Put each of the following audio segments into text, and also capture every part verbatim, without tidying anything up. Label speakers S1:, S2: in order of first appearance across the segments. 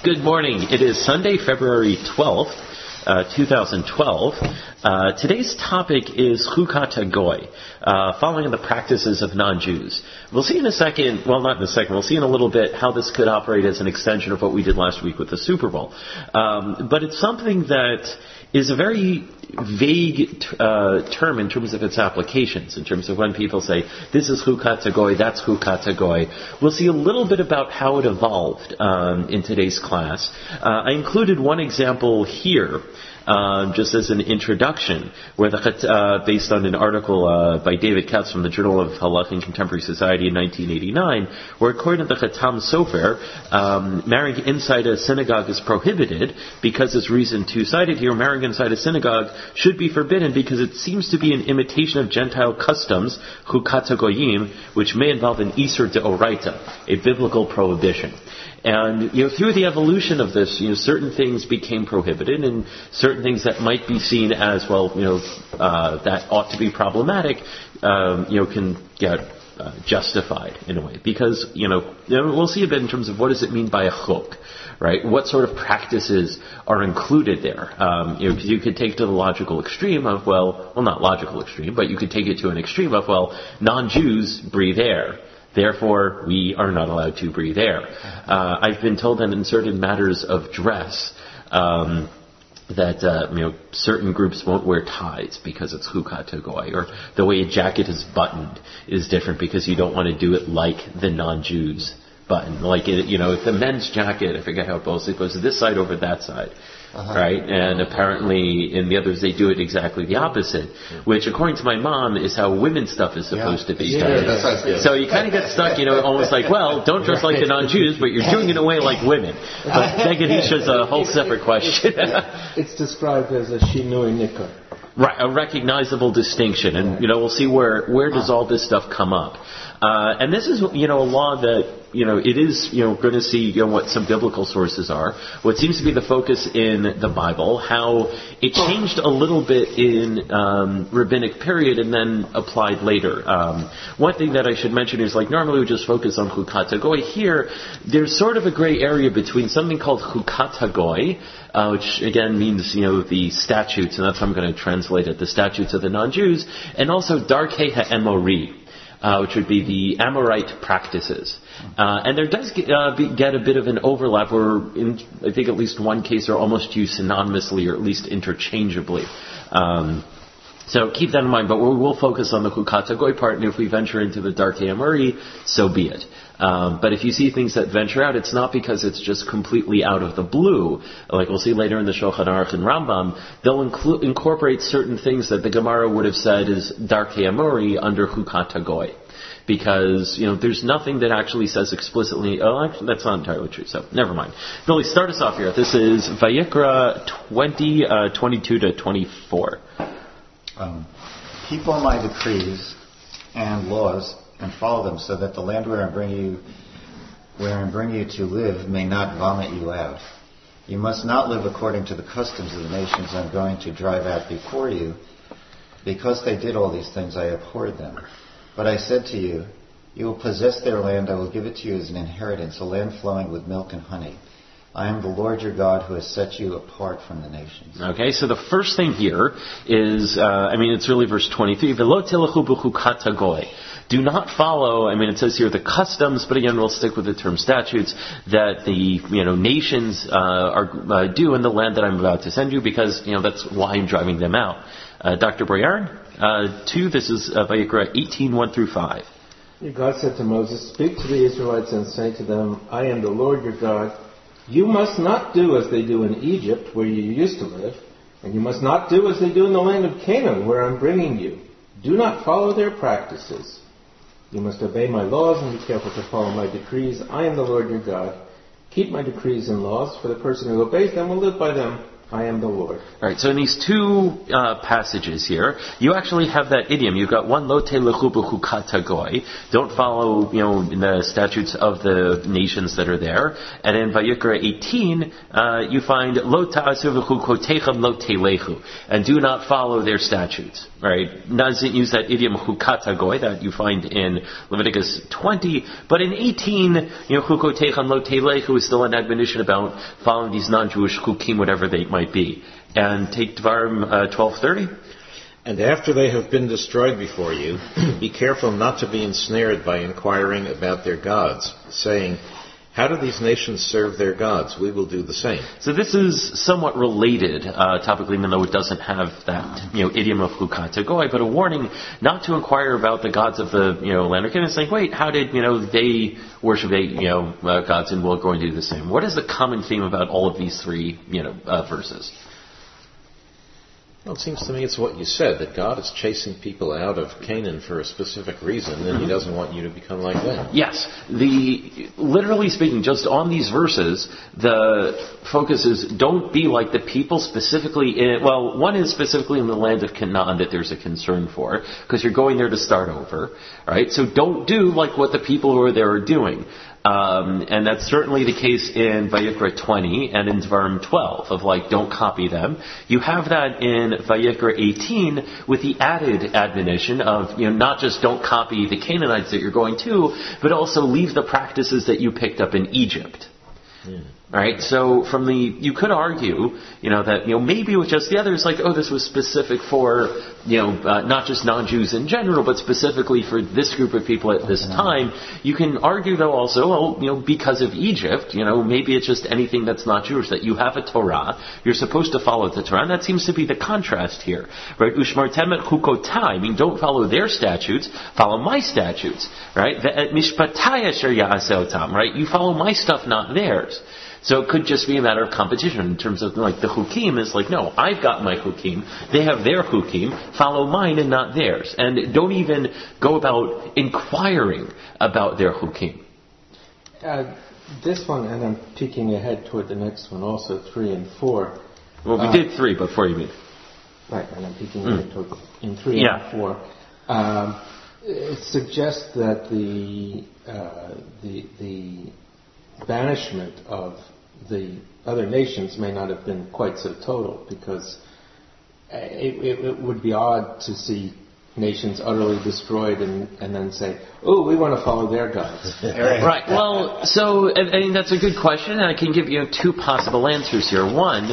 S1: Good morning. It is Sunday, February twelfth, uh, twenty twelve. Uh, today's topic is Chukat HaGoy, uh, following the practices of non-Jews. We'll see in a second, well not in a second, we'll see in a little bit how this could operate as an extension of what we did last week with the Super Bowl. Um, but it's something that is a very vague uh, term in terms of its applications, in terms of when people say, this is Chukat HaGoy, that's Chukat HaGoy. We'll see a little bit about how it evolved um, in today's class. Uh, I included one example here, Um, just as an introduction, where the uh, based on an article uh, by David Katz from the Journal of Halakha and Contemporary Society in nineteen eighty-nine, where according to the Chatam Sofer, um, marrying inside a synagogue is prohibited because, as reason two cited here, marrying inside a synagogue should be forbidden because it seems to be an imitation of Gentile customs, Chukat HaGoyim, which may involve an Isur Deoraita, a biblical prohibition. And, you know, through the evolution of this, you know, certain things became prohibited and certain things that might be seen as, well, you know, uh, that ought to be problematic, um, you know, can get uh, justified in a way. Because, you know, we'll see a bit in terms of what does it mean by a chuk, right? What sort of practices are included there? Um, you know, you could take it to the logical extreme of, well, well, not logical extreme, but you could take it to an extreme of, well, non-Jews breathe air. Therefore, we are not allowed to breathe air. Uh, I've been told that in certain matters of dress, um, that uh, you know certain groups won't wear ties because it's Chukat HaGoy, or the way a jacket is buttoned is different because you don't want to do it like the non-Jews button. Like it, you know, if the men's jacket, I forget how it goes, it goes this side over that side. Uh-huh. Right? And apparently in the others they do it exactly the opposite, which according to my mom is how women's stuff is supposed yeah. to be.
S2: Yeah, yeah, that's right.
S1: So you kind of get stuck, you know, almost like, well, don't dress like the non-Jews, but you're doing it in a way like women. But Megan Isha's a whole separate question.
S3: It's described as a shinui nikar.
S1: Right, a recognizable distinction. And, you know, we'll see where, where does all this stuff come up. Uh, and this is, you know, a law that, you know, it is, you know, going to see, you know, what some biblical sources are. What seems to be the focus in the Bible, how it changed a little bit in um, rabbinic period and then applied later. Um, one thing that I should mention is, like, normally we just focus on Chukat HaGoy. Here, there's sort of a gray area between something called Chukat HaGoy, uh, which again means, you know, the statutes, and that's how I'm going to translate it, the statutes of the non-Jews, and also Darkei HaEmori, Uh, which would be the Amorite practices. Uh, and there does get, uh, be, get a bit of an overlap where, in, I think at least one case, are almost used synonymously or at least interchangeably. Um, so keep that in mind, but we will focus on the Chukat HaGoy part, and if we venture into the Darkei HaEmori, so be it. Um, but if you see things that venture out, it's not because it's just completely out of the blue. Like we'll see later in the Shulchan Aruch and Rambam, they'll inclu- incorporate certain things that the Gemara would have said is Darkei HaEmori under Chukat HaGoy. Because, you know, there's nothing that actually says explicitly, oh, actually, that's not entirely true, so never mind. Billy, start us off here. This is Vayikra twenty, uh, twenty-two to twenty-four.
S2: Um, keep all my decrees and laws and follow them, so that the land where I bring you, where I bring you to live, may not vomit you out. You must not live according to the customs of the nations I'm going to drive out before you. Because they did all these things, I abhorred them. But I said to you, you will possess their land. I will give it to you as an inheritance, a land flowing with milk and honey. I am the Lord your God who has set you apart from the nations.
S1: Okay, so the first thing here is, uh, I mean, it's really verse twenty-three. V'lo tilechu b'chukat HaGoy. Do not follow, I mean, it says here the customs, but again, we'll stick with the term statutes, that the, you know, nations uh, are uh, do in the land that I'm about to send you, because, you know, that's why I'm driving them out. Uh, Doctor Boyarin, uh, two, this is uh, Vayikra eighteen, one through five.
S3: God said to Moses, speak to the Israelites and say to them, I am the Lord your God. You must not do as they do in Egypt, where you used to live, and you must not do as they do in the land of Canaan, where I'm bringing you. Do not follow their practices. You must obey my laws and be careful to follow my decrees. I am the Lord your God. Keep my decrees and laws, for the person who obeys them will live by them I am the Lord.
S1: All right, so in these two uh, passages here, you actually have that idiom. You've got one, lo telechu b'chukat goy, don't follow, you know, the statutes of the nations that are there. And in Vayikra eighteen, uh, you find lo ta'asu v'chukotechem lo telechu, and do not follow their statutes. Right? Doesn't use that idiom chukat goy that you find in Leviticus twenty, but in eighteen, you know, chukotechem lo telechu is still an admonition about following these non-Jewish chukim, whatever they might be. And take Dvarim uh, twelve thirty.
S4: And after they have been destroyed before you, be careful not to be ensnared by inquiring about their gods, saying, how do these nations serve their gods? We will do the same. So
S1: this is somewhat related, uh, topically, even though it doesn't have that, you know, idiom of chukat goy, but a warning not to inquire about the gods of the, you know, land or kingdom. It's like, wait, how did, you know, they worship, they, you know, uh, gods, and we're going to do the same. What is the common theme about all of these three, you know, uh, verses?
S4: Well, it seems to me it's what you said, that God is chasing people out of Canaan for a specific reason, and He doesn't want you to become like them.
S1: Yes. The, literally speaking, just on these verses, the focus is don't be like the people specifically in, well, one is specifically in the land of Canaan that there's a concern for, because you're going there to start over, right? So don't do like what the people who are there are doing. Um, and that's certainly the case in Vayikra twenty and in Dvarim twelve, of like, don't copy them. You have that in Vayikra eighteen with the added admonition of, you know, not just don't copy the Canaanites that you're going to, but also leave the practices that you picked up in Egypt. Yeah. Right? So from the, you could argue, you know, that, you know, maybe with just the others, like, oh, this was specific for, you know, uh, not just non-Jews in general, but specifically for this group of people at this time. You can argue, though, also, well, you know, because of Egypt, you know, maybe it's just anything that's not Jewish, that you have a Torah, you're supposed to follow the Torah, and that seems to be the contrast here. Right? Ushmartem et chukotai, I mean, don't follow their statutes, follow my statutes. Right? Ve'et mishpatai asher ya'aseh otam, right? You follow my stuff, not theirs. So it could just be a matter of competition in terms of, like, the chukim is like, no, I've got my chukim, they have their chukim, follow mine and not theirs. And don't even go about inquiring about their chukim.
S3: Uh, this one, and I'm peeking ahead toward the next one also, three and four.
S1: Well, we uh, did three before you mean.
S3: Right, and I'm peeking mm. ahead toward in three
S1: yeah.
S3: and four. Um, it suggests that the uh, the the banishment of the other nations may not have been quite so total, because it, it, it would be odd to see nations utterly destroyed and, and then say, oh, we want to follow their gods.
S1: Right. Well, so, I mean, that's a good question, and I can give you two possible answers here. One,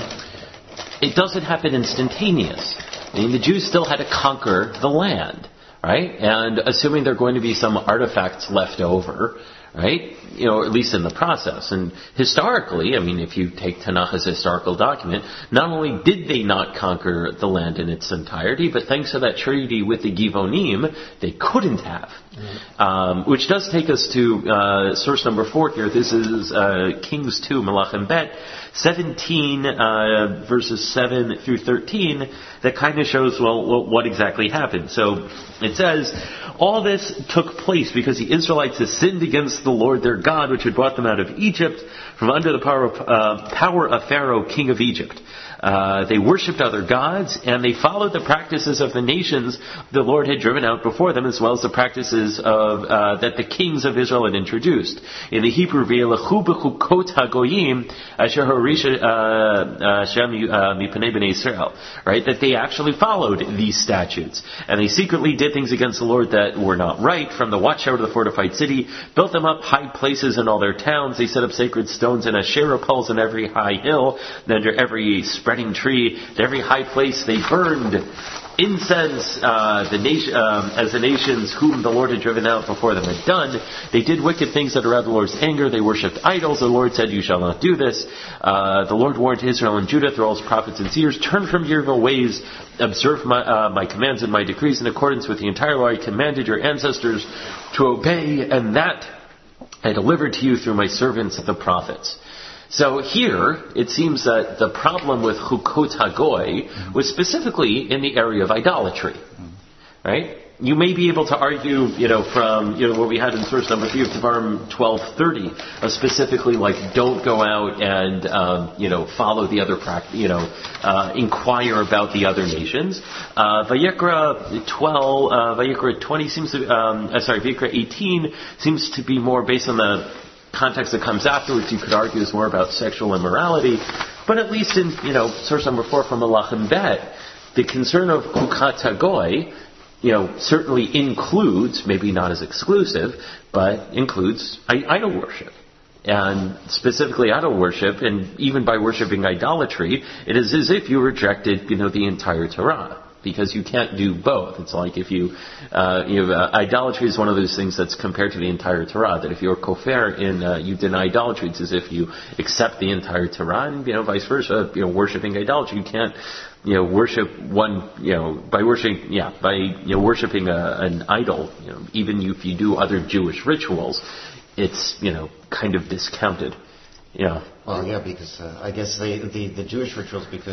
S1: it doesn't happen instantaneous. I mean, the Jews still had to conquer the land, right? And assuming there are going to be some artifacts left over, right? You know, at least in the process. And historically, I mean, if you take Tanakh as a historical document, not only did they not conquer the land in its entirety, but thanks to that treaty with the Givonim, they couldn't have. Mm-hmm. Um, which does take us to uh, source number four here. This is uh, Kings two, Melachim Bet, seventeen uh, verses seven through thirteen, that kind of shows, well, what exactly happened. So it says, all this took place because the Israelites had sinned against the Lord their God, which had brought them out of Egypt from under the power of, uh, power of Pharaoh, king of Egypt. Uh, they worshipped other gods, and they followed the practices of the nations the Lord had driven out before them, as well as the practices of uh, that the kings of Israel had introduced. In the Hebrew, v'yelechu b'chukot hagoyim asher harisha Hashem mipanei b'nei Israel, right? That they actually followed these statutes, and they secretly did things against the Lord that were not right, from the watchtower to the fortified city, built them up high places in all their towns. They set up sacred stones and Asherah poles on every high hill, and under every spreading tree, at every high place they burned incense, uh, the nation, um, as the nations whom the Lord had driven out before them had done. They did wicked things that aroused the Lord's anger. They worshipped idols. The Lord said, you shall not do this. Uh, the Lord warned Israel and Judah through all his prophets and seers, turn from your evil ways, observe my, uh, my commands and my decrees in accordance with the entire law I commanded your ancestors to obey, and that I delivered to you through my servants the prophets. So here, it seems that the problem with Chukot HaGoy was specifically in the area of idolatry. Right? you may be able to argue, you know, from, you know, what we had in source number three of Devarim twelve thirty, uh, specifically like don't go out and, um, you know, follow the other practice, you know, uh, inquire about the other nations. Uh, Vayikra twelve, uh, Vayikra twenty seems to, um, uh, sorry, Vayikra eighteen seems to be more based on the context that comes afterwards. You could argue is more about sexual immorality, but at least in, you know, source number four from Malachim Bet, the concern of Chukat HaGoy, you know, certainly includes, maybe not as exclusive, but includes idol worship. And specifically idol worship, and even by worshiping idolatry, it is as if you rejected, you know, the entire Torah. Because you can't do both. It's like if you, uh, you know, uh, idolatry is one of those things that's compared to the entire Torah. That if you're kofar in, uh, you deny idolatry, it's as if you accept the entire Torah, and you know, vice versa. You know, worshiping idolatry, you can't, you know, worship one, you know, by worshiping, yeah, by you know, worshiping a, an idol. You know, even if you do other Jewish rituals, it's you know, kind of discounted. Yeah.
S2: Well, yeah, because uh, I guess they, the the Jewish rituals because.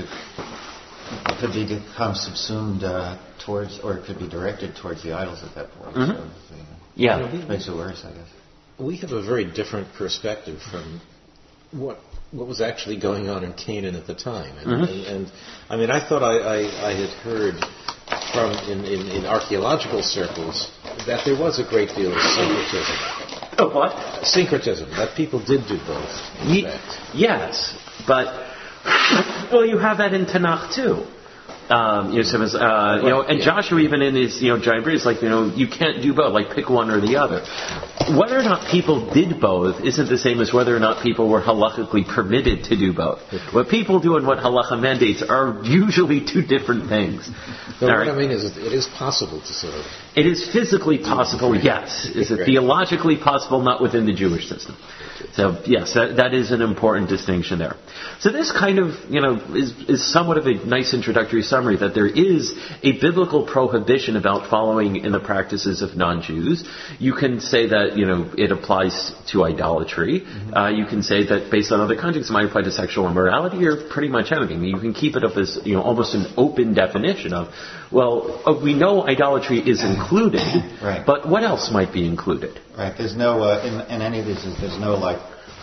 S2: Could be become subsumed uh, towards, or it could be directed towards the idols at that point.
S1: Mm-hmm.
S2: So, so,
S1: yeah,
S2: you know, it makes it worse, I guess.
S4: We have a very different perspective from what what was actually going on in Canaan at the time, and,
S1: mm-hmm.
S4: and, and I mean, I thought I, I, I had heard from in, in, in archaeological circles that there was a great deal of syncretism.
S1: Oh, what?
S4: Syncretism, that people did do both. In
S1: Ye-
S4: fact.
S1: Yes, but. Well, you have that in Tanakh too. Um, you know, uh, you know, and Joshua even in his, you know, giant breed is like, you know, you can't do both. Like, pick one or the other. Whether or not people did both isn't the same as whether or not people were halachically permitted to do both. What people do and what halacha mandates are usually two different things.
S4: No, what
S1: right?
S4: I mean is, it is possible to sort of.
S1: It is physically possible, yes. Is it theologically possible? Not within the Jewish system. So yes, that, that is an important distinction there. So this kind of, you know, is, is somewhat of a nice introductory summary that there is a biblical prohibition about following in the practices of non-Jews. You can say that, you know, it applies to idolatry. Mm-hmm. Uh, you can say that based on other contexts, it might apply to sexual immorality or pretty much anything. You can keep it up as, you know, almost an open definition of, well, uh, we know idolatry is included,
S2: right.
S1: But what else might be included?
S2: Right. There's no, uh, in, in any of these, there's no, like,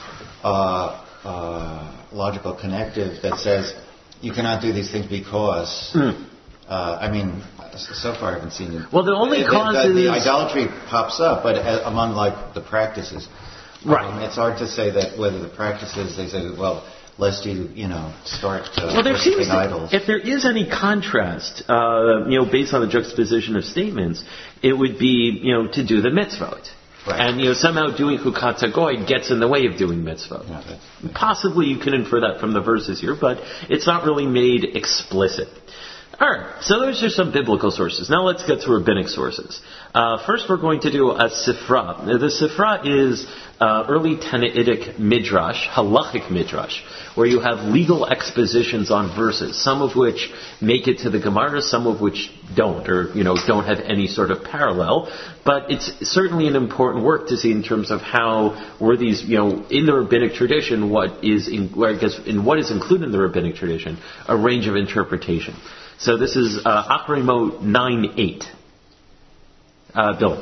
S2: uh, uh, logical connective that says you cannot do these things because, mm. uh, I mean, so far I haven't seen it.
S1: Well, the only
S2: the,
S1: cause
S2: the, the,
S1: is...
S2: the idolatry pops up, but uh, among, like, the practices.
S1: Right.
S2: Um, it's hard to say that whether the practices, they say, well, lest you, you know, start uh,
S1: well, there seems
S2: idols.
S1: If there is any contrast, uh, you know, based on the juxtaposition of statements, it would be, you know, to do the mitzvot. Right. And, you know, somehow doing Chukat HaGoy gets in the way of doing mitzvot. Yeah, possibly you can infer that from the verses here, but it's not really made explicit. All right, so those are some biblical sources. Now let's get to rabbinic sources. Uh, first, we're going to do a Sifra. The Sifra is uh, early Tannaitic midrash, halachic midrash, where you have legal expositions on verses, some of which make it to the Gemara, some of which don't, or you know, don't have any sort of parallel. But it's certainly an important work to see in terms of how were these, you know, in the rabbinic tradition, what is, in, I guess, in what is included in the rabbinic tradition, a range of interpretation. So this is uh, Achrayimot nine eight. Uh, Bill.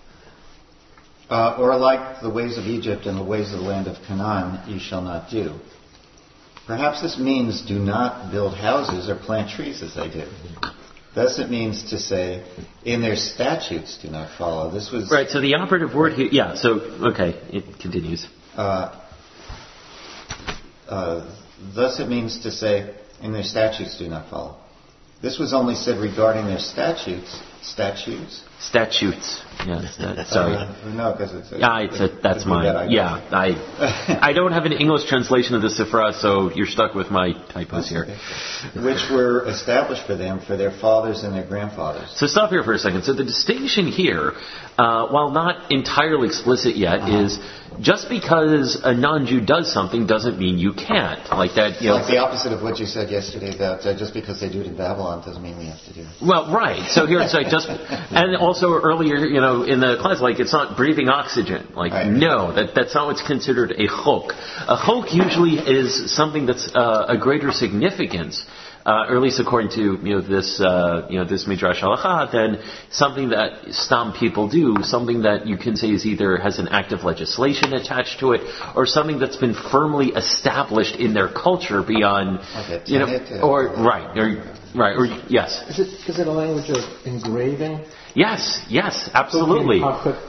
S2: Uh, or like the ways of Egypt and the ways of the land of Canaan, ye shall not do. Perhaps this means do not build houses or plant trees as they did. Thus it means to say, in their statutes do not follow. This was...
S1: Right, so the operative word here... Yeah, so, okay, it continues.
S2: Uh, uh, thus it means to say, in their statutes do not follow. This was only said regarding their statutes. Statutes?
S1: Statutes. Yes, that, sorry.
S2: Uh, no, because it's... A,
S1: yeah, it's a, that's mine. That yeah, I I don't have an English translation of the Sifra, so you're stuck with my typos here.
S2: Okay. Which were established for them, for their fathers and their grandfathers.
S1: So stop here for a second. So the distinction here, uh, while not entirely explicit yet, uh-huh. is just because a non-Jew does something doesn't mean you can't. Like that, you know,
S2: like the opposite of what you said yesterday, that uh, just because they do it in Babylon doesn't mean we have to do it.
S1: Well, right. So here it's like just... And also earlier, you know, in the class, like it's not breathing oxygen. Like, right. no, that, that's not what's considered a chok. A chok usually is something that's uh, a greater significance uh, or at least according to you know this uh, you know this midrash halacha, then something that Stam people do, something that you can say is either has an act of legislation attached to it, or something that's been firmly established in their culture beyond
S2: okay,
S1: you know, or right, or right, or yes.
S3: Is it is it a language of engraving?
S1: Yes, yes, absolutely.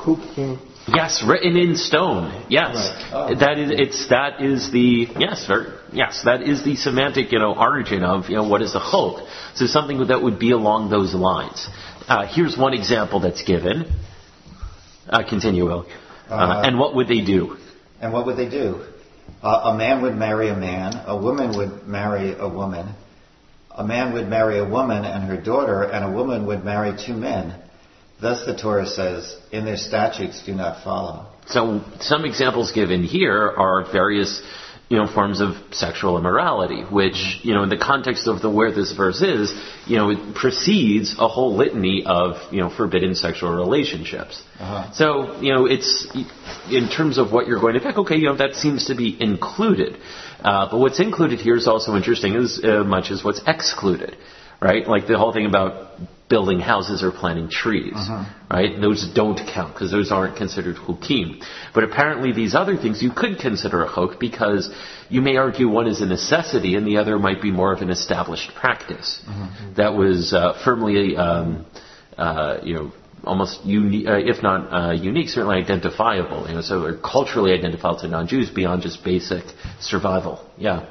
S1: Yes, written in stone. Yes,
S3: right. oh.
S1: that is. It's that is the yes, or, yes, that is the semantic, you know, origin of you know what is a chok. So something that would be along those lines. Uh, here's one example that's given. Uh, continue, Will. Uh, uh, and what would they do?
S2: And what would they do? Uh, a man would marry a man. A woman would marry a woman. A man would marry a woman and her daughter, and a woman would marry two men. Thus the Torah says, in their statutes do not follow.
S1: So some examples given here are various, you know, forms of sexual immorality, which, you know, in the context of the where this verse is, you know, it precedes a whole litany of, you know, forbidden sexual relationships. Uh-huh. So, you know, it's, in terms of what you're going to pick, okay, you know, that seems to be included. Uh, but what's included here is also interesting as uh, much as what's excluded, right? Like the whole thing about building houses or planting trees, uh-huh. right? Those don't count because those aren't considered chukim. But apparently these other things you could consider a chok because you may argue one is a necessity and the other might be more of an established practice uh-huh. that was uh, firmly, um, uh, you know, almost unique, uh, if not uh, unique, certainly identifiable. You know, so they're culturally identifiable to non-Jews beyond just basic survival. Yeah.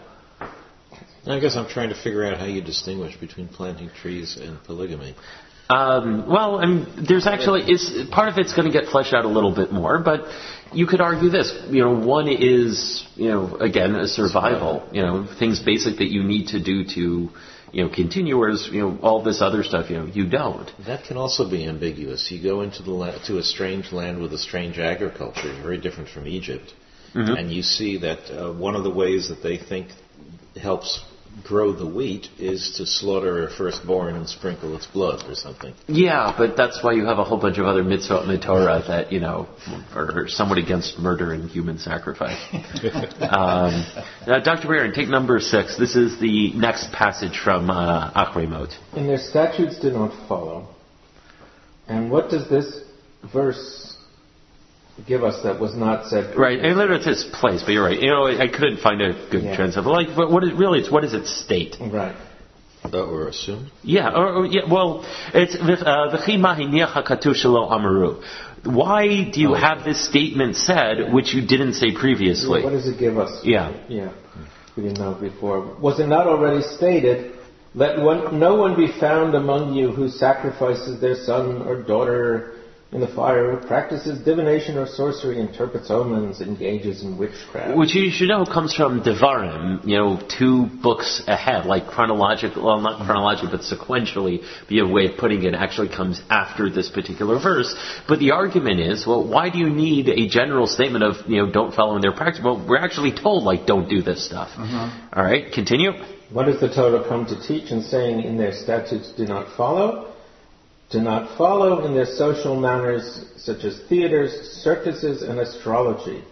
S4: I guess I'm trying to figure out how you distinguish between planting trees and polygamy.
S1: Um, well, I mean, there's actually is part of it's going to get fleshed out a little bit more, but you could argue this. You know, one is, you know, again, a survival. You know, things basic that you need to do to, you know, continue, whereas, you know, all this other stuff, you know, you don't.
S4: That can also be ambiguous. You go into the la- to a strange land with a strange agriculture, very different from Egypt, mm-hmm. and you see that uh, one of the ways that they think helps grow the wheat is to slaughter a firstborn and sprinkle its blood or something.
S1: Yeah, but that's why you have a whole bunch of other mitzvot in the Torah that, you know, are somewhat against murder and human sacrifice. um, uh, Doctor Barron, take number six. This is the next passage from uh, Achrei Mot.
S3: And their statutes did not follow. And what does this verse give us that was not said?
S1: Right, and literally it's its place, but you're right. You know, I couldn't find a good yeah. translation. Like, but what is really? It's what does it state?
S3: Right.
S4: Uh, or assume?
S1: Yeah. Or, or yeah. Well, it's v'chi mahiniach hakatuv shelo amaru. Why do you oh, have this statement said which you didn't say previously?
S3: What does it give us?
S1: Yeah.
S3: Yeah. We didn't know before. Was it not already stated? Let one, no one be found among you who sacrifices their son or daughter in the fire, who practices divination or sorcery, interprets omens, engages in witchcraft.
S1: Which you should know comes from Devarim, you know, two books ahead, like chronological, well, not chronologically, but sequentially, be a way of putting it, actually comes after this particular verse. But the argument is, well, why do you need a general statement of, you know, don't follow in their practice? Well, we're actually told, like, don't do this stuff. Mm-hmm. All right, continue.
S3: What does the Torah come to teach in saying in their statutes do not follow? Do not follow in their social manners such as theaters, circuses, and astrology.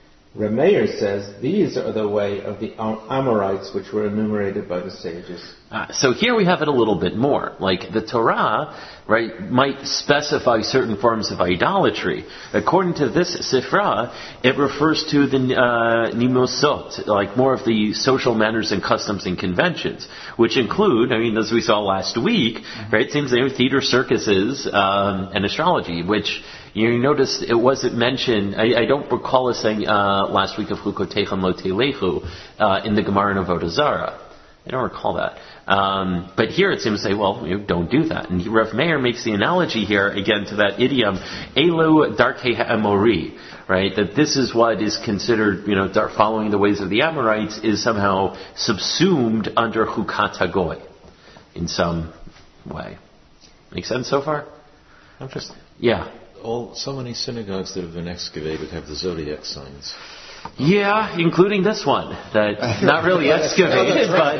S3: Remeir says these are the way of the Amorites which were enumerated by the sages.
S1: Uh, so here we have it a little bit more. Like the Torah, right, might specify certain forms of idolatry. According to this Sifra, it refers to the uh, nimosot, like more of the social manners and customs and conventions, which include, I mean, as we saw last week, mm-hmm. right, it seems like theater, circuses, um, and astrology, which you notice it wasn't mentioned. I, I don't recall us saying uh, last week of Chukotechem Lo Telechu uh, in the Gemara in Avodah Zarah. I don't recall that. Um, but here it seems to say, well, you know, don't do that. And Rav Meir makes the analogy here, again, to that idiom, Elu Darkei Ha'amori, right? That this is what is considered, you know, following the ways of the Amorites is somehow subsumed under Chukat HaGoy in some way. Make sense so far?
S4: I'm just...
S1: Yeah.
S4: All, so many synagogues that have been excavated have the zodiac signs.
S1: Yeah, including this one. That not really excavated, but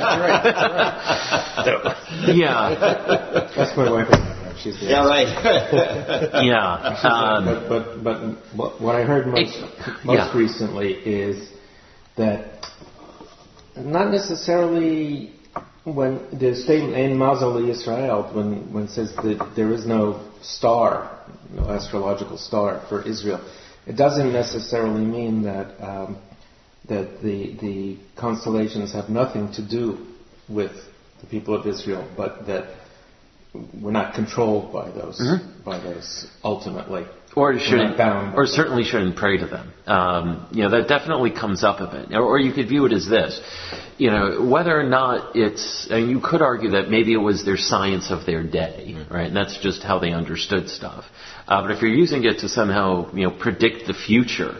S1: yeah.
S3: That's my wife. She's the
S2: yeah, right.
S1: yeah. Um,
S3: but, but but what I heard most it, most yeah. recently is that not necessarily when the statement in Mazal Israel, when, when it says that there is no star, no astrological star for Israel, it doesn't necessarily mean that um, that the the constellations have nothing to do with the people of Israel, but that we're not controlled by those mm-hmm. by those ultimately.
S1: Or shouldn't, or certainly shouldn't pray to them. Um, you know, that definitely comes up a bit. Or, or you could view it as this. You know, whether or not it's, I mean, you could argue that maybe it was their science of their day, right? And that's just how they understood stuff. Uh, but if you're using it to somehow, you know, predict the future,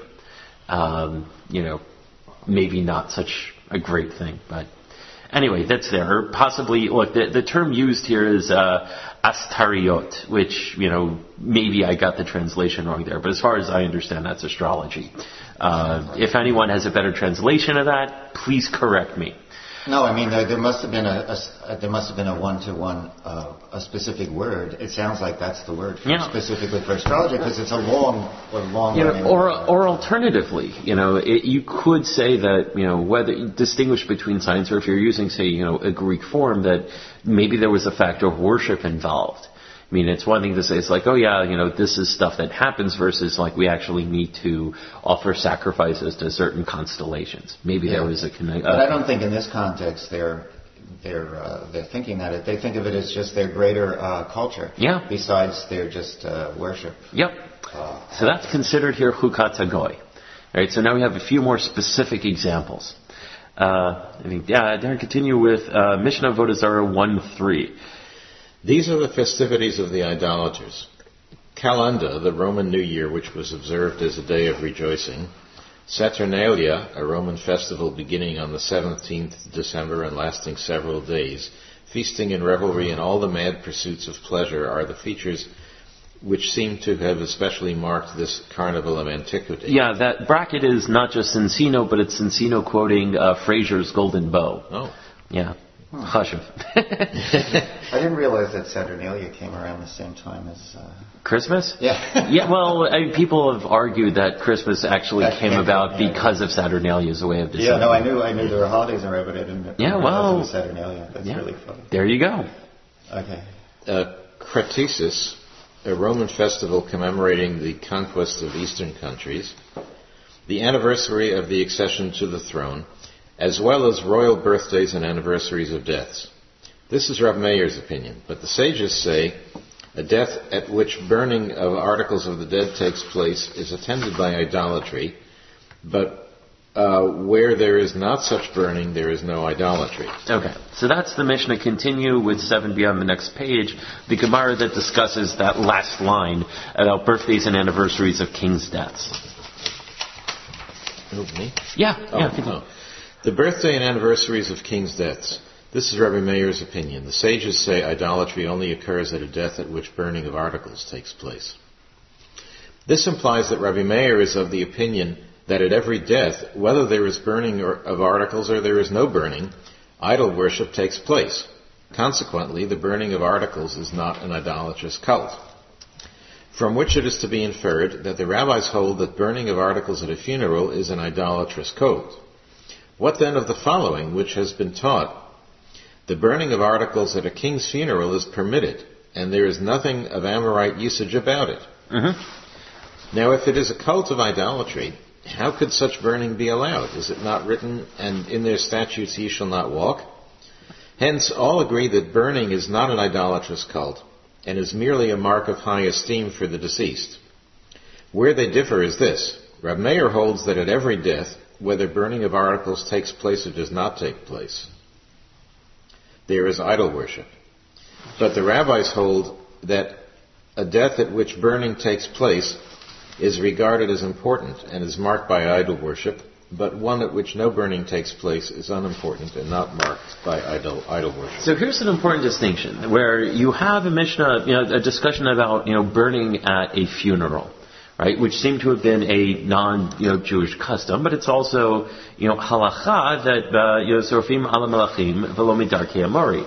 S1: um, you know, maybe not such a great thing. But anyway, that's there. Or possibly, look, the, the term used here is uh, astariot, which, you know, maybe I got the translation wrong there. But as far as I understand, that's astrology. Uh, if anyone has a better translation of that, please correct me.
S2: No, I mean there, there must have been a, a there must have been a one-to-one uh, a specific word. It sounds like that's the word for
S1: yeah.
S2: specifically for astrology because it's a long or long.
S1: You know, or or alternatively, you know, it, you could say that you know whether distinguish between science or if you're using say you know a Greek form that maybe there was a factor of worship involved. I mean, it's one thing to say, it's like, oh yeah, you know, this is stuff that happens versus like we actually need to offer sacrifices to certain constellations. Maybe yeah. there was a connection.
S2: But I don't think in this context they're they're uh, they're thinking that it. They think of it as just their greater uh, culture.
S1: Yeah.
S2: Besides their just uh, worship.
S1: Yep. Uh, so that's considered here Chukat Hagoy. All right. So now we have a few more specific examples. Uh, I mean, yeah. Darren, continue with uh, Mishnah Avodah Zarah one three.
S4: These are the festivities of the idolaters. Calenda, the Roman New Year, which was observed as a day of rejoicing. Saturnalia, a Roman festival beginning on the seventeenth of December and lasting several days. Feasting and revelry and all the mad pursuits of pleasure are the features which seem to have especially marked this carnival of antiquity.
S1: Yeah, that bracket is not just Encino, but it's Encino quoting uh, Fraser's Golden Bow.
S4: Oh.
S1: Yeah. Hmm. Chashuv.
S2: I didn't realize that Saturnalia came around the same time as uh...
S1: Christmas.
S2: Yeah.
S1: yeah. Well, I mean, people have argued that Christmas actually that came about yeah. because of Saturnalia as a way of deciding.
S2: Yeah. No, I knew I knew there were holidays around, but I didn't.
S1: Yeah. Well.
S2: It was Saturnalia. That's
S1: yeah.
S2: really funny.
S1: There you go.
S2: Okay.
S4: Uh, Cratisis, a Roman festival commemorating the conquest of eastern countries, the anniversary of the accession to the throne, as well as royal birthdays and anniversaries of deaths. This is Reb Meir's opinion, but the sages say a death at which burning of articles of the dead takes place is attended by idolatry, but uh, where there is not such burning, there is no idolatry.
S1: Okay, so that's the Mishnah. Continue with seven b on the next page, the Gemara that discusses that last line about birthdays and anniversaries of kings' deaths.
S4: Who, me?
S1: Yeah,
S4: oh,
S1: yeah, continue.
S4: Oh. The birthday and anniversaries of kings' deaths. This is Rabbi Meir's opinion. The sages say idolatry only occurs at a death at which burning of articles takes place. This implies that Rabbi Meir is of the opinion that at every death, whether there is burning of articles or there is no burning, idol worship takes place. Consequently, the burning of articles is not an idolatrous cult. From which it is to be inferred that the rabbis hold that burning of articles at a funeral is an idolatrous cult. What then of the following, which has been taught? The burning of articles at a king's funeral is permitted, and there is nothing of Amorite usage about it.
S1: Mm-hmm.
S4: Now, if it is a cult of idolatry, how could such burning be allowed? Is it not written, and in their statutes ye shall not walk? Hence, all agree that burning is not an idolatrous cult, and is merely a mark of high esteem for the deceased. Where they differ is this. Reb Meir holds that at every death, whether burning of articles takes place or does not take place, there is idol worship. But the rabbis hold that a death at which burning takes place is regarded as important and is marked by idol worship, but one at which no burning takes place is unimportant and not marked by idol, idol worship.
S1: So here's an important distinction, where you have a Mishnah, you know, a discussion about, you know, burning at a funeral. Right, which seemed to have been a non, you know, Jewish custom, but it's also, you know, halacha that, uh, you know, sorfim ala melachim velo midarkei amori.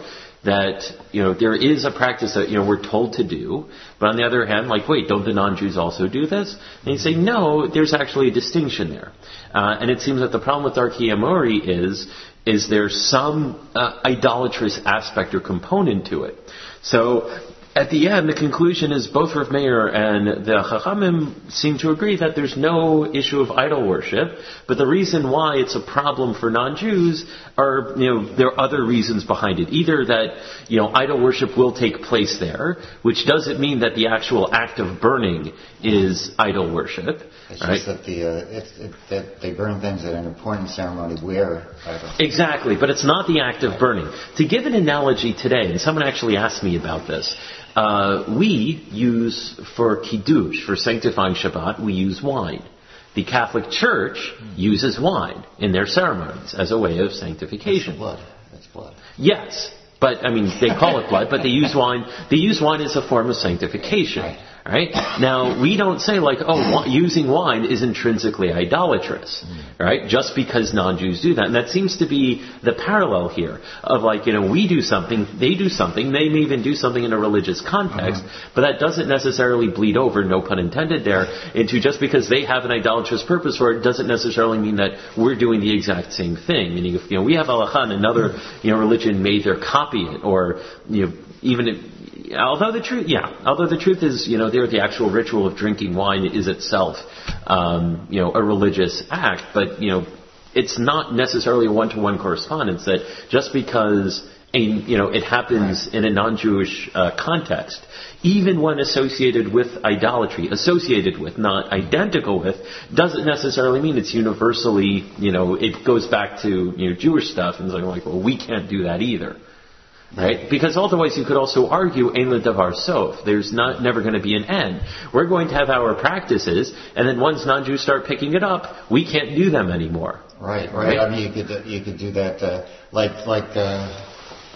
S1: that, you know, there is a practice that, you know, we're told to do, but on the other hand, like, wait, don't the non-Jews also do this? And you say, no, there's actually a distinction there. Uh, and it seems that the problem with Darkei Amori is, is there some uh, idolatrous aspect or component to it. So, at the end, the conclusion is both Rav Meir and the Chachamim seem to agree that there's no issue of idol worship, but the reason why it's a problem for non-Jews are, you know, there are other reasons behind it. Either that, you know, idol worship will take place there, which doesn't mean that the actual act of burning is idol worship.
S2: It's
S1: right?
S2: just that the uh, it's, it, that they burn things at an important ceremony where idol.
S1: Exactly, but it's not the act of burning. To give an analogy today, and someone actually asked me about this. Uh, we use, for Kiddush, for sanctifying Shabbat, we use wine. The Catholic Church uses wine in their ceremonies as a way of sanctification.
S2: That's blood. That's blood.
S1: Yes, but, I mean, they call it blood, but they use wine. They use wine as a form of sanctification.
S2: Right.
S1: Right? Now, we don't say like, oh, using wine is intrinsically idolatrous, right? Just because non-Jews do that. And that seems to be the parallel here of like, you know, we do something, they do something, they may even do something in a religious context, uh-huh. but that doesn't necessarily bleed over, no pun intended there, into just because they have an idolatrous purpose for it doesn't necessarily mean that we're doing the exact same thing. Meaning if, you know, we have halakha and another, you know, religion may either copy it or, you know, even if, Although the truth, yeah, although the truth is, you know, there the actual ritual of drinking wine is itself, um, you know, a religious act, but you know, it's not necessarily a one-to-one correspondence. That just because a, you know, it happens in a non-Jewish uh, context, even when associated with idolatry, associated with, not identical with, doesn't necessarily mean it's universally, you know, it goes back to you know Jewish stuff and it's like, well, we can't do that either. Right? Because otherwise you could also argue, ein ledavar sof. There's not never going to be an end. We're going to have our practices, and then once non-Jews start picking it up, we can't do them anymore.
S2: Right, right. right? I mean, you could you could do that uh, like like uh,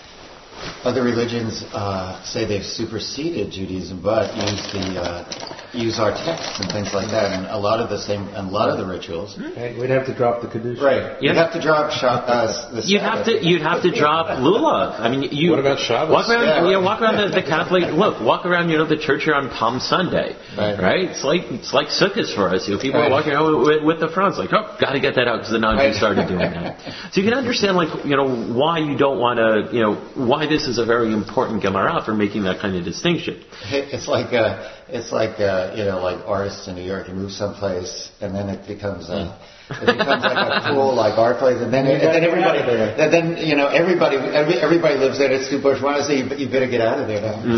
S2: other religions uh, say they've superseded Judaism, but use the uh, use our texts and things like that, and a lot of the same, and a lot of the rituals.
S3: Right, we'd have to drop the Kedusha.
S2: Right, you'd have to drop uh, the
S1: You'd have to you'd have to drop lulav. I mean, you
S4: what about Shabbos?
S1: Walk around,
S2: yeah.
S1: you know, walk around the, the Catholic. Look, walk around, you know, the church here on Palm Sunday.
S2: Right,
S1: right? It's like it's like Sukkot for us. You know, people right. are walking around with, with the fronts, like, oh, got to get that out because the non-Jews right. started doing that. So you can understand, like, you know, why you don't want to, you know, why this is a very important Gemara for making that kind of distinction.
S2: It's like uh, it's like uh, you know, like artists in New York. You move someplace, and then it becomes uh, it becomes like a cool like art place, and then and then everybody and then you know everybody every, everybody lives there. It's too bourgeois. So you, you better get out of there now.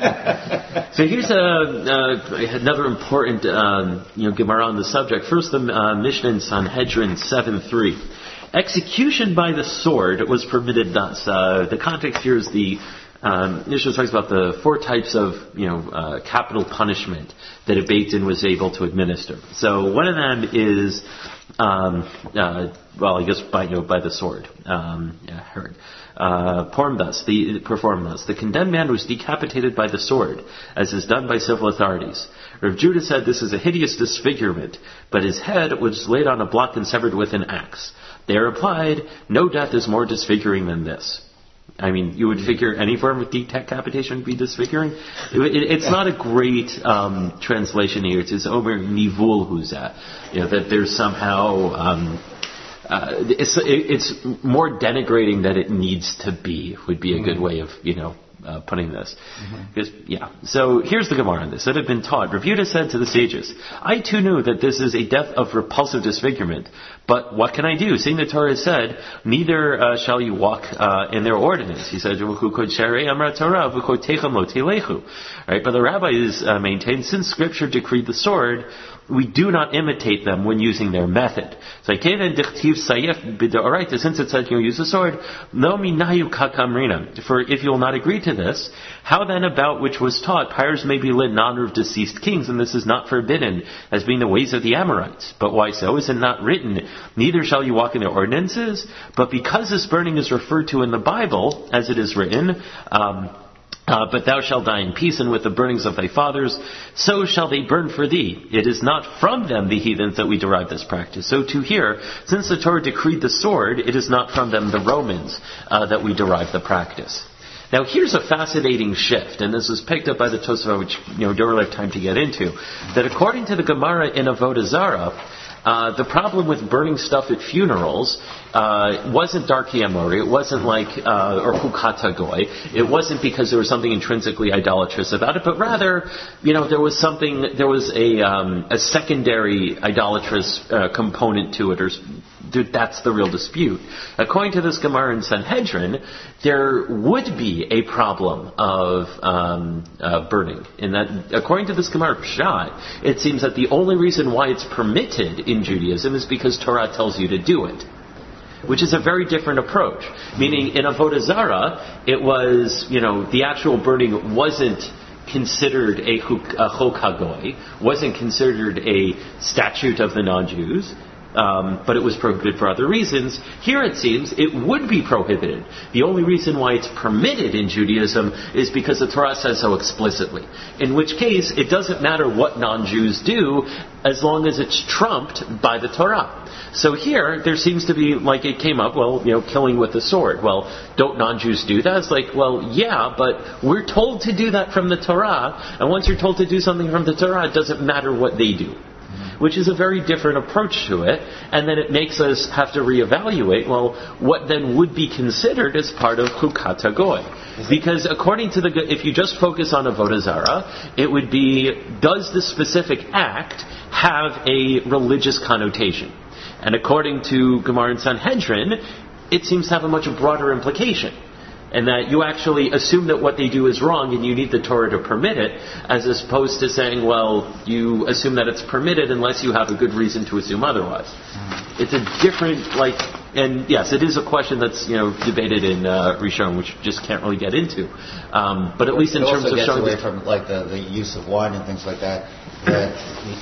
S1: Mm. So here's a, uh, another important um, you know Gemara on the subject. First, the uh, Mishnah in Sanhedrin seven three. Execution by the sword was permitted thus. Uh, the context here is the Um, Mishnah talks about the four types of, you know, uh, capital punishment that a Beit Din was able to administer. So one of them is, um, uh, well, I guess by, you know, by the sword. Um, yeah, heard. Uh, perform thus, the, perform thus. The condemned man was decapitated by the sword, as is done by civil authorities. Rav Judah said this is a hideous disfigurement, but his head was laid on a block and severed with an axe. They replied, no death is more disfiguring than this. I mean, you would figure any form of decapitation would be disfiguring. It, it, it's not a great um, translation here. It's Omer Nivul Huza. You know, that there's somehow, um, uh, it's, it, it's more denigrating than it needs to be, would be a good way of, you know, Uh, putting this. Because, mm-hmm. yeah. So here's the Gemara on this. That had been taught. Rav Yehuda said to the sages, I too knew that this is a death of repulsive disfigurement. But what can I do? Seeing the Torah said, neither uh, shall you walk uh, in their ordinance. He said, right? But the rabbis uh, maintained, since Scripture decreed the sword, we do not imitate them when using their method. So, since it said you use the sword, for if you will not agree to this, how then about which was taught, pyres may be lit in honor of deceased kings, and this is not forbidden, as being the ways of the Amorites. But why so? Is it not written, neither shall you walk in their ordinances? But because this burning is referred to in the Bible, as it is written, um, Uh, but thou shalt die in peace, and with the burnings of thy fathers, so shall they burn for thee. It is not from them, the heathens, that we derive this practice. So to here, since the Torah decreed the sword, it is not from them, the Romans, uh, that we derive the practice. Now, here's a fascinating shift, and this was picked up by the Tosafot, which you know don't really have time to get into. That according to the Gemara in Avodah Zarah, Uh, the problem with burning stuff at funerals uh, wasn't Darkei Amori, it wasn't like, uh, or Hukata Goy, it wasn't because there was something intrinsically idolatrous about it, but rather, you know, there was something, there was a, um, a secondary idolatrous uh, component to it, or that's the real dispute. According to this Gemara in Sanhedrin, there would be a problem of um, uh, burning. In that, according to this Gemara Pshat, it seems that the only reason why it's permitted in Judaism is because Torah tells you to do it, which is a very different approach. Meaning, in Avodah Zarah, it was, you know, the actual burning wasn't considered a chok hagoy, wasn't considered a statute of the non-Jews. Um, but it was prohibited for other reasons. Here it seems it would be prohibited. The only reason why it's permitted in Judaism is because the Torah says so explicitly. In which case, it doesn't matter what non-Jews do as long as it's trumped by the Torah. So here, there seems to be, like it came up, well, you know, killing with the sword. Well, don't non-Jews do that? It's like, well, yeah, but we're told to do that from the Torah, and once you're told to do something from the Torah, it doesn't matter what they do. Which is a very different approach to it, and then it makes us have to reevaluate, well, what then would be considered as part of Chukat HaGoy? Because according to the, if you just focus on Avodah Zarah, it would be, does the specific act have a religious connotation? And according to Gemara and Sanhedrin, it seems to have a much broader implication. And that you actually assume that what they do is wrong and you need the Torah to permit it, as opposed to saying, well, you assume that it's permitted unless you have a good reason to assume otherwise. Mm-hmm. It's a different, like, and yes, it is a question that's, you know, debated in uh, Rishon, which just can't really get into. Um, but at least in
S2: it
S1: terms
S2: also
S1: of
S2: gets
S1: showing...
S2: away from, like, the, the use of wine and things like that, that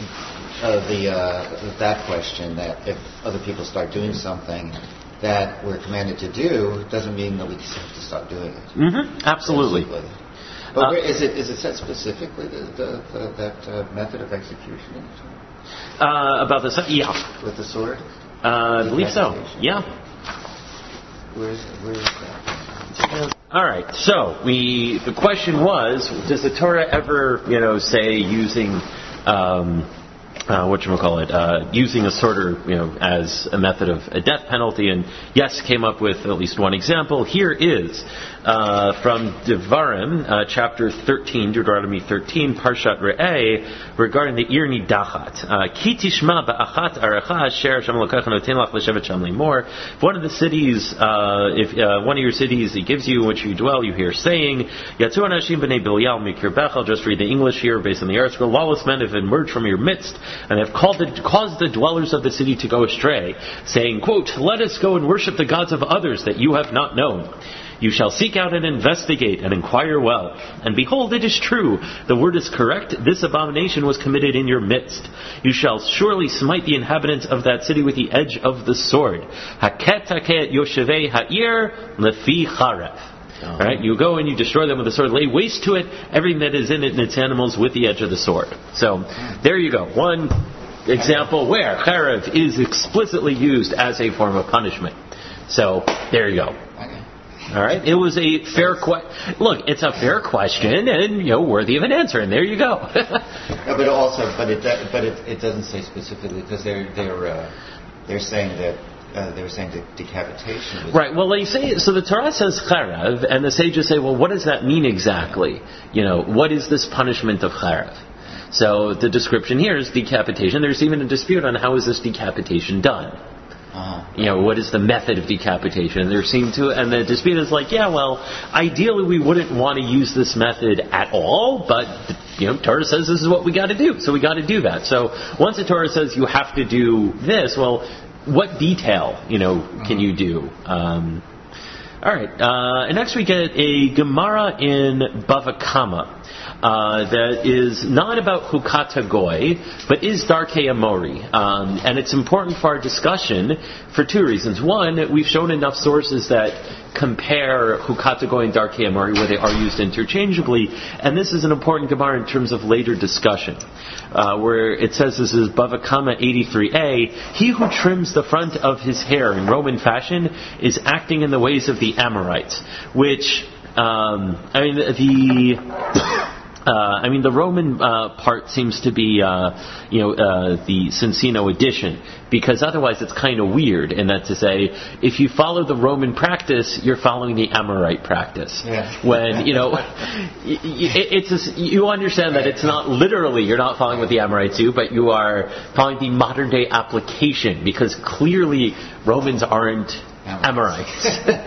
S2: uh, the uh, that question, that if other people start doing something that we're commanded to do, doesn't mean that we have to stop doing it.
S1: Mm-hmm. Absolutely.
S2: Basically. But uh, where, is it is it said specifically the, the, the, that uh, method of execution in the Torah?
S1: Uh, about the yeah,
S2: with the sword?
S1: Uh, I believe so. Yeah.
S2: Where is where is that?
S1: All right. So we the question was: does the Torah ever, you know, say using um, Uh, whatchamacallit, uh, using a sword, or, you know, as a method of a death penalty? And yes, came up with at least one example. Here is uh, from Devarim, uh, chapter thirteen, Deuteronomy thirteen, Parshat Re'eh, regarding the Ir Nidachat. Ki tishma ba'achat aracha asher Hashem Elokecha noten lach l'shevet sham limor. If one of the cities, uh, if uh, one of your cities He gives you in which you dwell, you hear saying, Yatzu anashim b'nei Bilial mikirbecha. I'll just read the English here based on the article. Lawless men have emerged from your midst and have called the, caused the dwellers of the city to go astray, saying, quote, let us go and worship the gods of others that you have not known. You shall seek out and investigate and inquire well. And behold, it is true. The word is correct. This abomination was committed in your midst. You shall surely smite the inhabitants of that city with the edge of the sword. Haket haket yoshevei ha'ir lefi charef. All right, you go and you destroy them with the sword, lay waste to it, everything that is in it and its animals with the edge of the sword. So, there you go. One example where charev is explicitly used as a form of punishment. So, there you go. All right, it was a fair question. Look, it's a fair question and, you know, worthy of an answer, and there you go.
S2: No, but also, but it but it, it doesn't say specifically, because they're they're uh, they're saying that. Uh, they were saying de- decapitation. Was
S1: right. Well, they say so. The Torah says charev, and the sages say, "Well, what does that mean exactly? You know, what is this punishment of charev?" So the description here is decapitation. There's even a dispute on how is this decapitation done. Uh-huh. You know, what is the method of decapitation? And there seem to, and the dispute is like, yeah, well, ideally we wouldn't want to use this method at all, but you know, Torah says this is what we got to do, so we got to do that. So once the Torah says you have to do this, well, what detail, you know, can you do? Um, all right. Uh, and next we get a Gemara in Bava Kama uh, that is not about Chukat HaGoy, but is Darkei Amori. Um, and it's important for our discussion for two reasons. One, we've shown enough sources that compare Chukat HaGoy and Darkei Amori where they are used interchangeably. And this is an important Gemara in terms of later discussion. Uh, where it says, this is Bava Kama eighty-three a, he who trims the front of his hair in Roman fashion is acting in the ways of the Amorites, which Um, I mean, the... Uh, I mean, the Roman uh, part seems to be, uh, you know, uh, the Cincino edition, because otherwise it's kind of weird. And that to say, if you follow the Roman practice, you're following the Amorite practice.
S2: Yeah.
S1: When you know, it, it's a, you understand that it's not literally you're not following what the Amorites do, but you are following the modern day application, because clearly Romans aren't Amorites.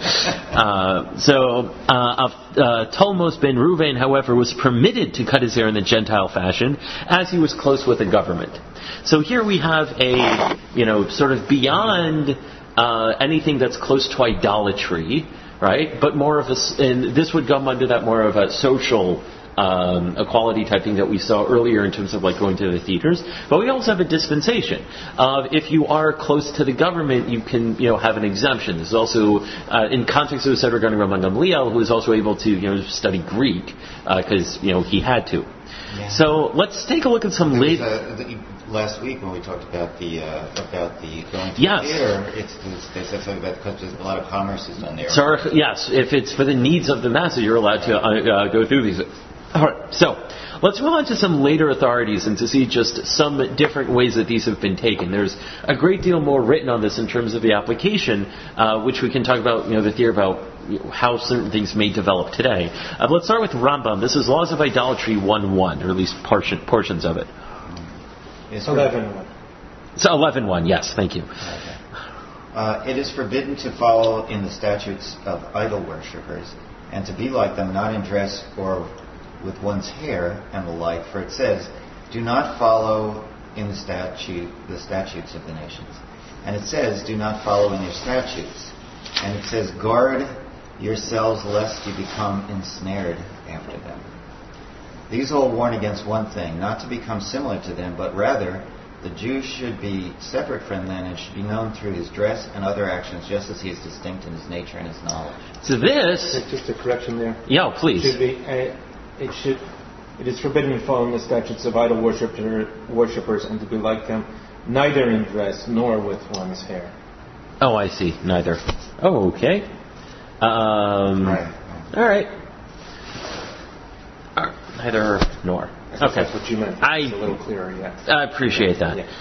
S1: uh, so, uh, uh, Tolmos ben Ruvain, however, was permitted to cut his hair in the Gentile fashion as he was close with the government. So here we have a, you know, sort of beyond uh, anything that's close to idolatry, right? But more of a, and this would come under that more of a social Um, equality type thing that we saw earlier in terms of like going to the theaters. But we also have a dispensation of if you are close to the government, you can, you know, have an exemption. This is also uh, in context of said regarding Rabban Gamliel, who is also able to, you know, study Greek because uh, you know he had to. Yeah. So let's take a look at some late.
S2: Last week when we talked about the uh, about the going to
S1: yes.
S2: the theater, it's, it's, they said something about because a lot of commerce is done there.
S1: So, yes, if it's for the needs of the masses, you're allowed to uh, uh, go through these. All right, so let's move on to some later authorities and to see just some different ways that these have been taken. There's a great deal more written on this in terms of the application, uh, which we can talk about, you know, the theory about you know, how certain things may develop today. Uh, let's start with Rambam. This is Laws of Idolatry one one, or at least portion, portions of it.
S2: It's
S3: eleven one.
S1: So eleven one, yes, thank you.
S2: Okay. Uh, it is forbidden to follow in the statutes of idol worshippers, and to be like them, not in dress or with one's hair and the like, for it says, do not follow in the statute the statutes of the nations. And it says, do not follow in their statutes. And it says, guard yourselves lest you become ensnared after them. These all warn against one thing, not to become similar to them, but rather the Jew should be separate from them and should be known through his dress and other actions, just as he is distinct in his nature and his knowledge.
S1: So this...
S3: Just a correction there.
S1: Yeah, please.
S3: Should be, uh, it should... It is forbidden to follow the statutes of idol worshipper, worshippers and to be like them, neither in dress nor with one's hair.
S1: Oh, I see. Neither. Oh, okay. Um,
S2: right.
S1: All right. Uh, neither nor. Okay.
S3: That's what you meant.
S1: I,
S3: it's a little clearer, yeah.
S1: I appreciate that.
S3: Yeah.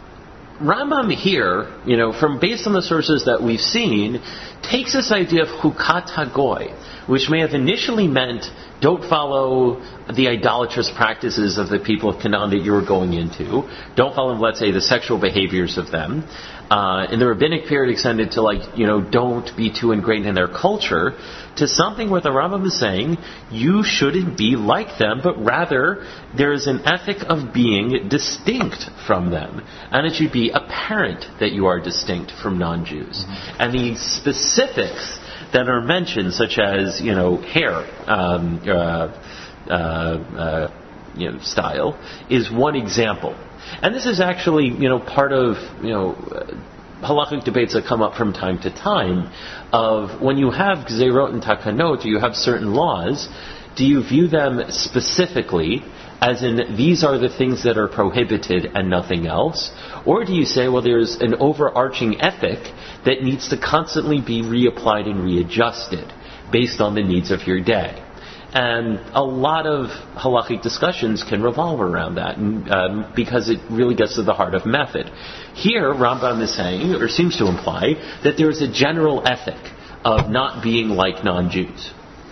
S1: Rambam here, you know, from based on the sources that we've seen, takes this idea of Chukat HaGoy, which may have initially meant don't follow the idolatrous practices of the people of Canaan that you're going into. Don't follow, let's say, the sexual behaviors of them. Uh, in the rabbinic period extended to, like, you know, don't be too ingrained in their culture, to something where the Rambam is saying you shouldn't be like them, but rather there is an ethic of being distinct from them. And it should be apparent that you are distinct from non-Jews. Mm-hmm. And the specifics that are mentioned, such as, you know, hair, um, uh, uh, uh, you know, style, is one example. And this is actually, you know, part of, you know, uh, halachic debates that come up from time to time of when you have gzerot and takanot, you have certain laws, do you view them specifically as in these are the things that are prohibited and nothing else? Or do you say, well, there's an overarching ethic that needs to constantly be reapplied and readjusted based on the needs of your day? And a lot of halachic discussions can revolve around that, and, um, because it really gets to the heart of method. Here, Rambam is saying, or seems to imply, that there is a general ethic of not being like non-Jews.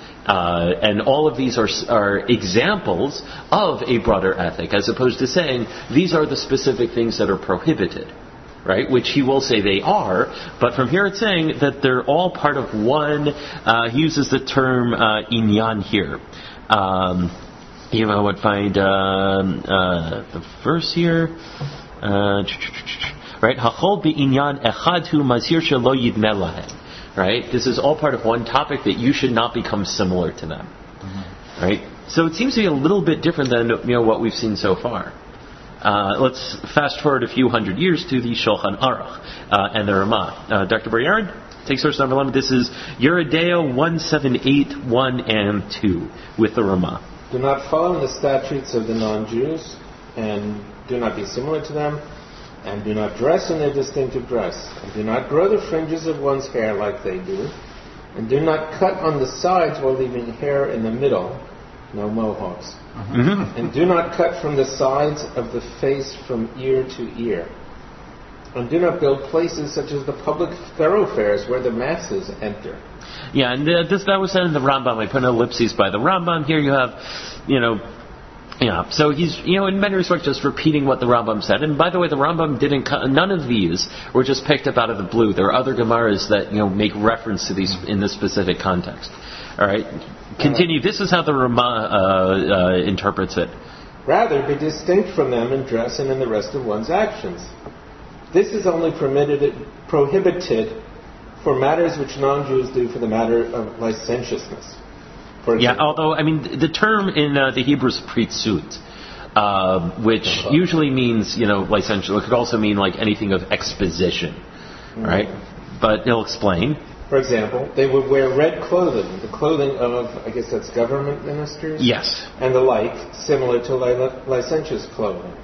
S1: Uh, and all of these are, are examples of a broader ethic, as opposed to saying these are the specific things that are prohibited, right? Which he will say they are, but from here it's saying that they're all part of one. Uh, he uses the term uh, inyan here. Um, you know, I would find um, uh, the verse here. Uh, right? Hachol be'inyan echad hu mazhir shelo yidmeh lahem. Right? This is all part of one topic that you should not become similar to them. Mm-hmm. Right? So it seems to be a little bit different than, you know, what we've seen so far. Uh, let's fast forward a few hundred years to the Shulchan Aruch uh, and the Ramah. Uh, Doctor Bar-Yared, take source number eleven. This is Yerideo one seven eight one and two with the Ramah.
S3: Do not follow the statutes of the non-Jews, and do not be similar to them, and do not dress in their distinctive dress, and do not grow the fringes of one's hair like they do, And do not cut on the sides while leaving hair in the middle. No mohawks.
S1: Mm-hmm.
S3: And do not cut from the sides of the face from ear to ear. And do not build places such as the public thoroughfares where the masses enter.
S1: Yeah, and uh, this that was said in the Rambam. I put an ellipses by the Rambam. Here you have, you know, yeah. So he's, you know, in many respects just repeating what the Rambam said. And by the way, the Rambam didn't. Cut, none of these were just picked up out of the blue. There are other Gemaras that, you know, make reference to these in this specific context. All right, continue. This is how the Rama uh, uh, interprets it.
S3: Rather, be distinct from them in dress and in the rest of one's actions. This is only permitted, prohibited for matters which non-Jews do for the matter of licentiousness. For
S1: yeah, although, I mean, the term in uh, the Hebrew is pritzut, uh, which uh-huh. usually means, you know, licentious. It could also mean like anything of exposition, mm-hmm. right? But he'll explain.
S3: For example, they would wear red clothing, the clothing of, I guess that's government ministers?
S1: Yes.
S3: And the like, similar to li- licentious clothing.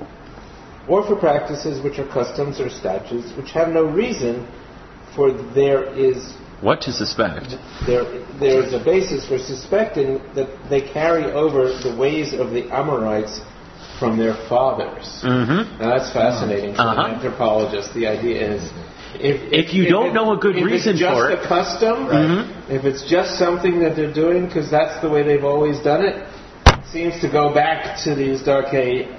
S3: Or for practices which are customs or statutes which have no reason, for there is...
S1: What to suspect?
S3: There, there is a basis for suspecting that they carry over the ways of the Amorites from their fathers.
S1: Mm-hmm.
S3: Now that's fascinating for
S1: uh-huh.
S3: an anthropologist. The idea is... If,
S1: if, if you if don't it, know a good reason for it...
S3: If it's just a custom,
S1: mm-hmm.
S3: if it's just something that they're doing because that's the way they've always done it, it seems to go back to these Darkei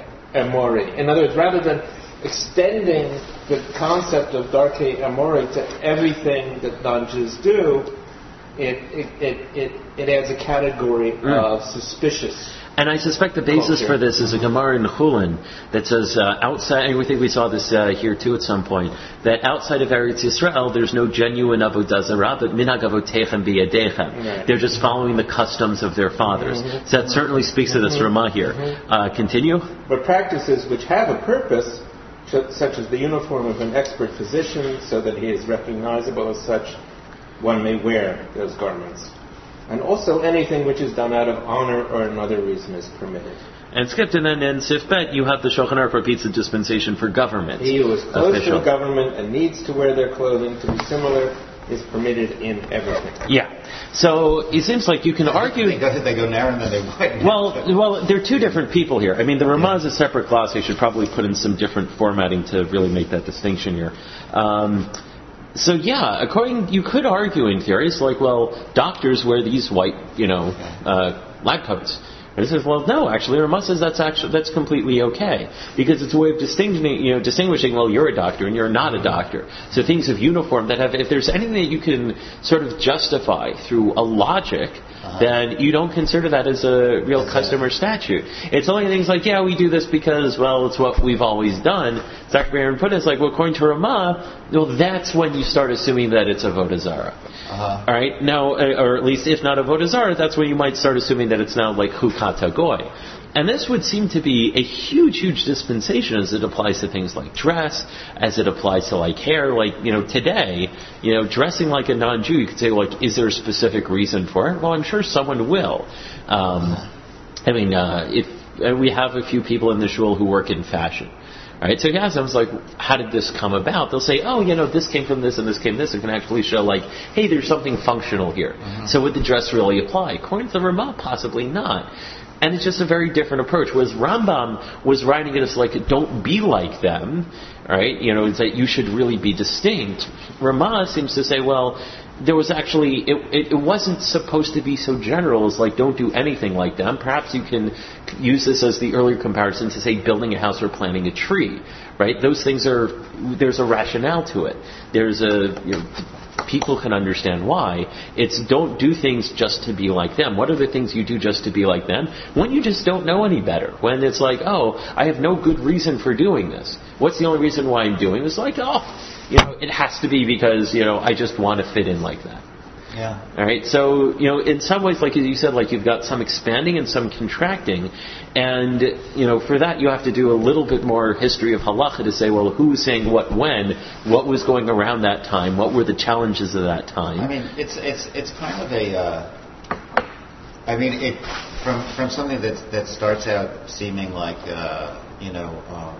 S3: Amori. In other words, rather than extending the concept of Darkei Amori to everything that non-Jews do, it it, it, it, it adds a category mm. of suspicious.
S1: And I suspect the basis
S3: culture.
S1: for this is a Gemara in Chulin that says uh, outside, and we think we saw this uh, here too at some point, that outside of Eretz Yisrael there's no genuine avodah zarah, but minhag avotechem biyadechem. Right. They're just following the customs of their fathers. Mm-hmm. So that certainly speaks mm-hmm. to this Ramah here. Mm-hmm. Uh, continue.
S3: But practices which have a purpose, such as the uniform of an expert physician, so that he is recognizable as such, one may wear those garments. And also anything which is done out of honor or another reason is permitted.
S1: And skipped, and then in Sifbet you have the Shulchan Aruch repeats the dispensation for government.
S3: He who is close
S1: official.
S3: to the government and needs to wear their clothing to be similar is permitted in everything.
S1: Yeah. So it seems like you can argue...
S2: They go, they go narrow and then they widen.
S1: Well, well, they're two different people here. I mean, the Ramah is a separate class. They should probably put in some different formatting to really make that distinction here. Um... So yeah, according you could argue in theory, it's like, well, doctors wear these white, you know, uh, lab coats. And it says, well, no, actually, Ramah says that's actually that's completely okay because it's a way of distinguishing, you know, distinguishing. Well, you're a doctor and you're not a doctor. So things of uniform that have, if there's anything that you can sort of justify through a logic, uh-huh. then you don't consider that as a real that's custom or statute. It's only things like, yeah, we do this because, well, it's what we've always done. Doctor Barron put it, it's like, well, according to Ramah, well, that's when you start assuming that it's avodah zarah. Uh-huh. All right, now, or at least if not avodah zarah, that's when you might start assuming that it's now like chukata goy. And this would seem to be a huge, huge dispensation as it applies to things like dress, as it applies to like hair. Like, you know, today, you know, dressing like a non-Jew, you could say, like, is there a specific reason for it? Well, I'm sure someone will. Um, I mean, uh, if uh, we have a few people in the shul who work in fashion. All right, so guys, I was like, how did this come about? They'll say, oh, you know, this came from this and this came from this. It can actually show, like, hey, there's something functional here. Mm-hmm. So would the dress really apply? According to the Ramah, possibly not. And it's just a very different approach. Whereas Rambam was writing it as like, don't be like them, right? You know, it's that you should really be distinct. Ramah seems to say, well, there was actually, it, it, it wasn't supposed to be so general as like, don't do anything like them. Perhaps you can use this as the earlier comparison to say building a house or planting a tree, right? Those things are, there's a rationale to it. There's a, you know, people can understand why. It's don't do things just to be like them. What are the things you do just to be like them? When you just don't know any better. When it's like, oh, I have no good reason for doing this. What's the only reason why I'm doing this? Like, oh, you know, it has to be because, you know, I just want to fit in like that.
S2: Yeah.
S1: All right. So, you know, in some ways, like you said, like you've got some expanding and some contracting. And, you know, for that you have to do a little bit more history of halacha to say, well, who was saying what when, what was going around that time, what were the challenges of that time.
S2: I mean, it's it's it's kind of a, uh, I mean, it from from something that that starts out seeming like, uh, you know, um,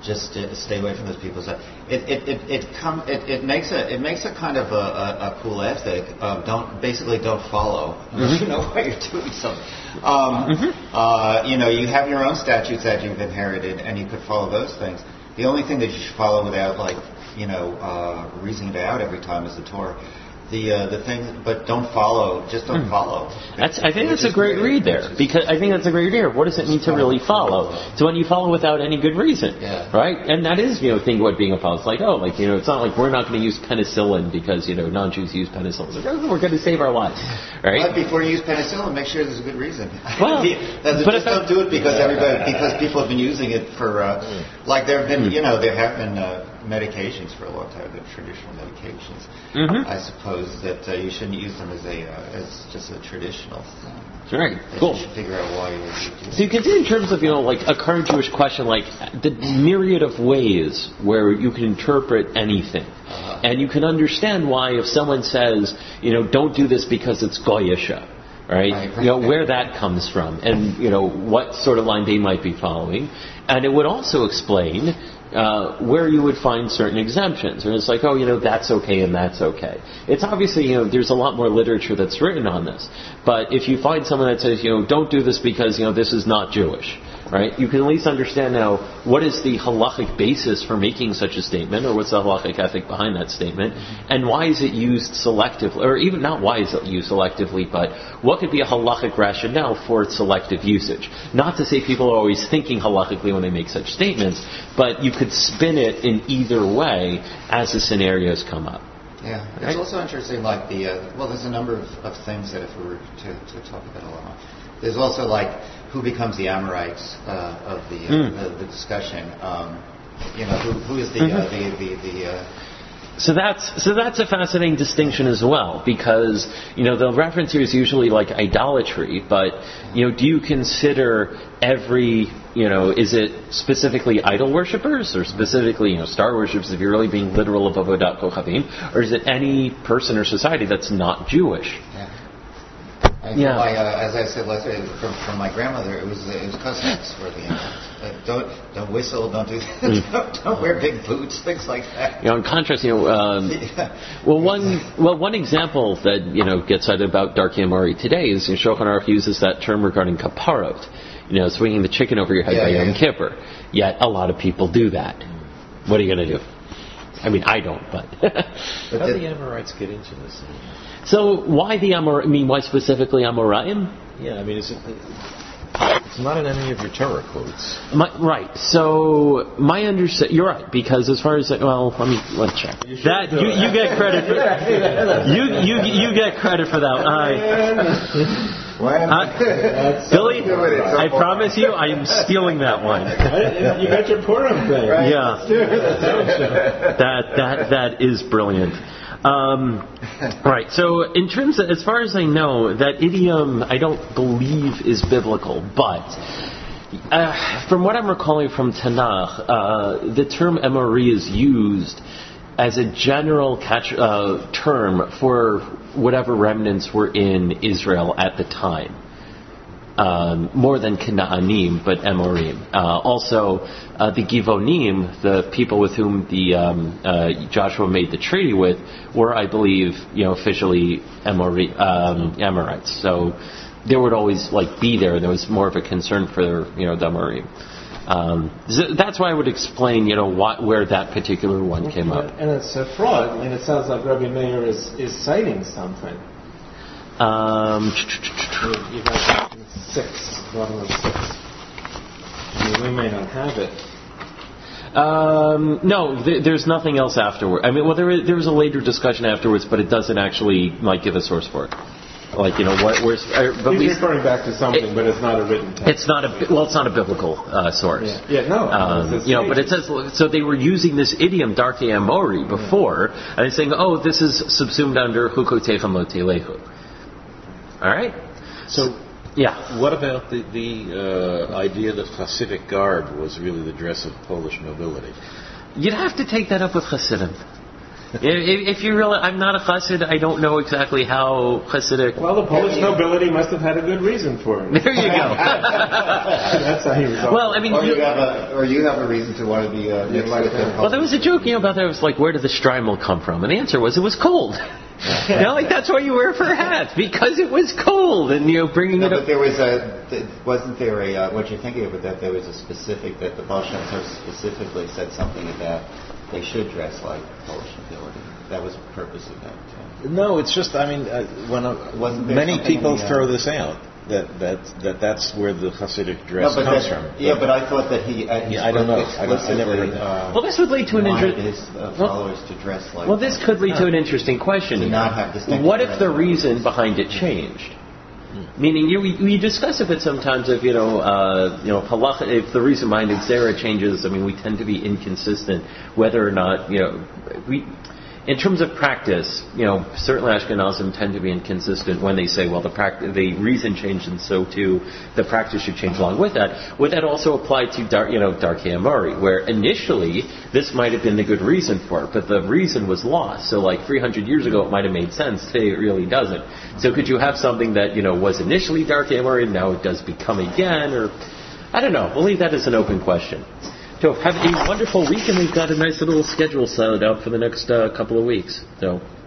S2: just uh, stay away from those people. So it it it it, come, it it makes a it makes a kind of a, a, a cool ethic of don't basically don't follow unless mm-hmm. you know why you're doing something. Um, mm-hmm. uh, you know, you have your own statutes that you've inherited, and you could follow those things. The only thing that you should follow without like you know uh, reasoning it out every time is the Torah. The uh, the thing, but don't follow. Just don't hmm. follow.
S1: That's, I think that's a great read there, because I think that's a great read there. What does it mean to really follow? So when you follow without any good reason,
S2: yeah.
S1: right? And that is, you know, think about being a follower. It's like, oh, like you know, it's not like we're not going to use penicillin because you know non-Jews use penicillin. Like, oh, we're going to save our lives, right?
S2: But before you use penicillin, make sure there's a good reason.
S1: Well,
S2: but just don't do it because everybody because people have been using it for uh, like there have been you know there have been. Uh, medications for a long time, the traditional medications. Mm-hmm. I suppose that uh, you shouldn't use them as a uh, as just a traditional thing.
S1: Right, cool.
S2: You should figure out why you would do it.
S1: So you can see in terms of, you know, like a current Jewish question, like the myriad of ways where you can interpret anything. Uh-huh. And you can understand why if someone says, you know, don't do this because it's Goyisha. Right? right? You know, where that comes from and, you know, what sort of line they might be following. And it would also explain uh, where you would find certain exemptions. And it's like, oh, you know, that's okay and that's okay. It's obviously, you know, there's a lot more literature that's written on this. But if you find someone that says, you know, don't do this because, you know, this is not Jewish, right? You can at least understand now what is the halachic basis for making such a statement, or what's the halachic ethic behind that statement, and why is it used selectively, or even not why is it used selectively, but what could be a halachic rationale for its selective usage? Not to say people are always thinking halachically when they make such statements, but you could spin it in either way as the scenarios come up.
S2: Yeah, it's right? Also interesting, like the, uh, well, there's a number of, of things that if we were to, to talk about a lot. There's also like who becomes the Amorites uh, of the, uh, mm. the the discussion. Um, you know, who, who is the mm-hmm. uh, the the, the uh,
S1: So that's so that's a fascinating distinction as well, because you know the reference here is usually like idolatry, but you know, do you consider every you know is it specifically idol worshippers or specifically you know star worshippers if you're really being literal of Avodat Kochavim, or is it any person or society that's not Jewish?
S2: Yeah. I yeah. My, uh, as I said last week, from, from my grandmother, it was it was Cossacks were the uh, don't don't whistle, don't do mm. don't, don't wear big boots, things like that.
S1: You know, in contrast, you know, um, yeah. well one well one example that you know gets cited about Darkei Amori today is in Shulchan Aruch uses that term regarding kaparot, you know, swinging the chicken over your head yeah, by yeah, Yom yeah. Kippur. Yet a lot of people do that. What are you going to do? I mean, I don't, but
S4: how do the Amorites get into this?
S1: So why the Amor? I mean, why specifically Amoraim?
S4: Yeah, I mean, it's, it's not in any of your Torah quotes.
S1: My, right. So my understanding, you're right, because as far as well, let me let's check. You that you, you get credit for you you you get credit for that. I. Uh, Billy, I promise you, I am stealing that one.
S3: You got your Purim thing.
S1: Right? Yeah, that that that is brilliant. Um, right. So, in terms of, as far as I know, that idiom I don't believe is biblical, but uh, from what I'm recalling from Tanakh, uh, the term Emori is used as a general catch, uh, term for whatever remnants were in Israel at the time. Um, more than Canaanim, but Emorim. Uh, also, uh, the Givonim, the people with whom the um, uh, Joshua made the treaty with, were, I believe, you know, officially Emori, um, Amorites. So they would always like be there. There was more of a concern for you know the Emorim. Um, that's why I would explain, you know, what, where that particular one came
S3: yeah,
S1: up.
S3: And it's a fraud. I mean, it sounds like Rabbi Meir is, is citing something.
S1: Um,
S3: you got six, bottom of six. I mean, we may not have it.
S1: Um, no, th- there's nothing else afterward. I mean, well, there is, there was a later discussion afterwards, but it doesn't actually like give a source for it. Like, you know, what, where's... Uh,
S3: but He's referring back to something, it, but it's not a written text.
S1: It's not a... Well, it's not a biblical uh, source.
S3: Yeah, yeah no.
S1: Um, you know, but it says... So they were using this idiom, Darkei Amori, before, yeah. and they're saying, oh, this is subsumed under Hukotecha Motelehu. All right?
S4: So,
S1: yeah.
S4: What about the, the uh, idea that Hasidic garb was really the dress of Polish nobility?
S1: You'd have to take that up with Hasidim. if, if you really, I'm not a chassid. I don't know exactly how chassidic.
S3: Well, the Polish nobility must have had a good reason for it.
S1: There you go.
S3: That's how he resolved.
S1: Well, I mean,
S2: or you,
S1: you,
S2: have a, or you have a reason to want to be uh, mixed
S3: like
S2: with
S3: that.
S2: the
S1: well, there was a joke, you know, about that. It was like, where did the Streimel come from? And the answer was, it was cold. You know, like that's why you wear fur hats, because it was cold, and you know, bringing
S2: no,
S1: it
S2: but
S1: up.
S2: there was a, th- wasn't there a, uh, what you're thinking of with that, there was a specific, that the Baal Shem Tov specifically said something about they should dress like Polish nobility. That was the purpose of that. Uh,
S4: No, it's just, I mean, uh, when uh,
S2: Wasn't there
S4: many
S2: something
S4: people
S2: in the, uh,
S4: throw this out, that, that that that's where the Hasidic dress
S2: no, but
S4: comes
S2: that,
S4: from.
S2: yeah, but I thought that he, uh, he
S4: Yeah, I don't know.
S2: explicitly,
S4: I don't- I never heard that.
S2: uh,
S1: Well, this would lead to an
S2: wanted
S1: interesting.
S2: his uh,
S1: Well,
S2: followers to dress like.
S1: well, this could lead to an interesting question.
S2: To
S1: here.
S2: not have distinctive
S1: What if the
S2: dress.
S1: reason behind it changed? Meaning, you we, we discuss a bit sometimes if you know, uh, you know, halacha, if the reason behind it zera changes. I mean, we tend to be inconsistent whether or not you know we. In terms of practice, you know, certainly Ashkenazim tend to be inconsistent when they say, well, the pract- the reason changed, and so too the practice should change along with that. Would that also apply to, Dar- you know, Darkei Amari, where initially this might have been the good reason for it, but the reason was lost. So, like three hundred years ago, it might have made sense. Today, it really doesn't. So, could you have something that you know was initially Darkei Amari and now it does become again, or I don't know. We'll leave that as an open question. So have a wonderful week, and we've got a nice little schedule set out for the next uh, couple of weeks. So